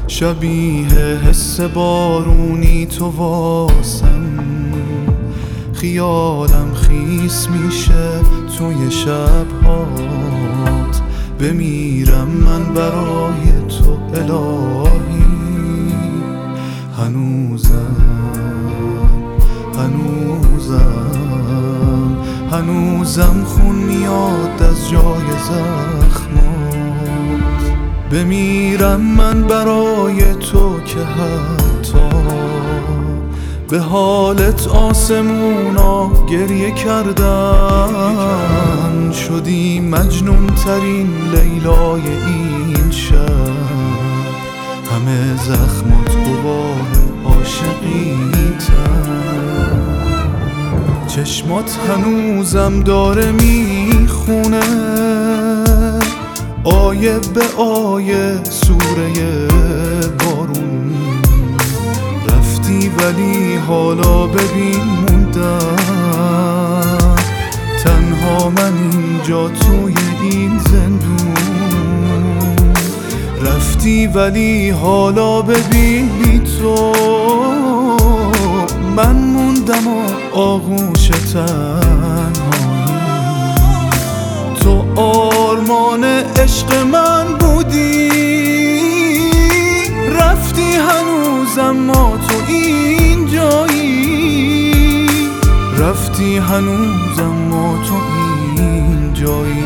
شبیه حس بارونی تو واسم، خیالم خیس میشه توی شبهات. بمیرم من برای تو الهی، هنوزم خون میاد از جای زخمات. بمیرم من برای تو که حتی به حالت آسمونا گریه کردن. شدی مجنون ترین لیلای این شب، همه زخمات گواه عاشقیتن. چشمات هنوزم داره میخونه آیه به آیه سوره بارون. رفتی ولی حالا ببین موندم تنها من اینجا توی این زندون. رفتی ولی حالا ببین بی تو من موندم و آغوش تنهایی. تو آرمان عشق من بودی، رفتی هنوزم ما تو اینجایی. رفتی هنوزم ما تو اینجایی.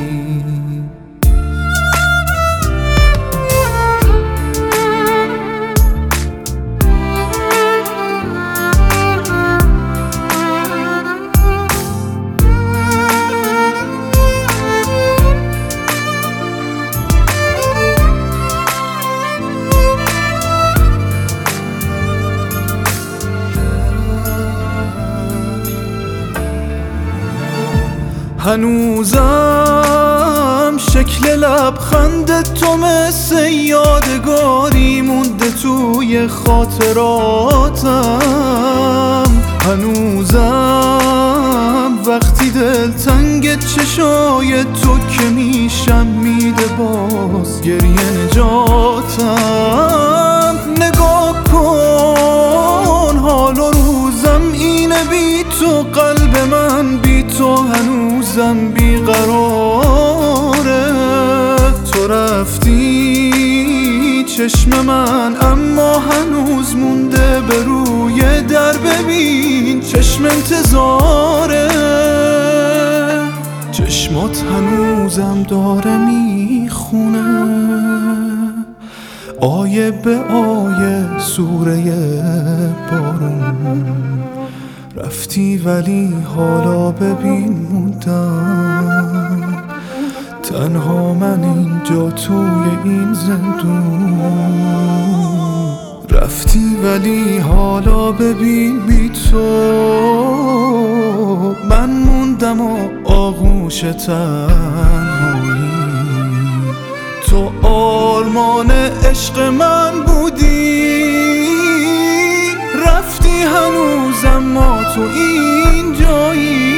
هنوزم شکل لبخند تو مثل یادگاری مونده توی خاطراتم. هنوزم وقتی دلتنگ چشای تو که میشم میده باز گریه نجاتم. نگاه کن حال و روزم اینه بی تو، قلب من بی تو هنوزم بیقراره. تو رفتی چشم من اما هنوز مونده به روی در. ببین چشم انتظاره، چشمات هنوزم داره میخونه آیه به آیه سوره بارون. رفتی ولی حالا ببین موندم تنها من اینجا توی این زندون. رفتی ولی حالا ببین بی تو من موندم و آغوش تنهایی. تو آرمان عشق من بودی، رفتی هنوزم ما تو اینجایی.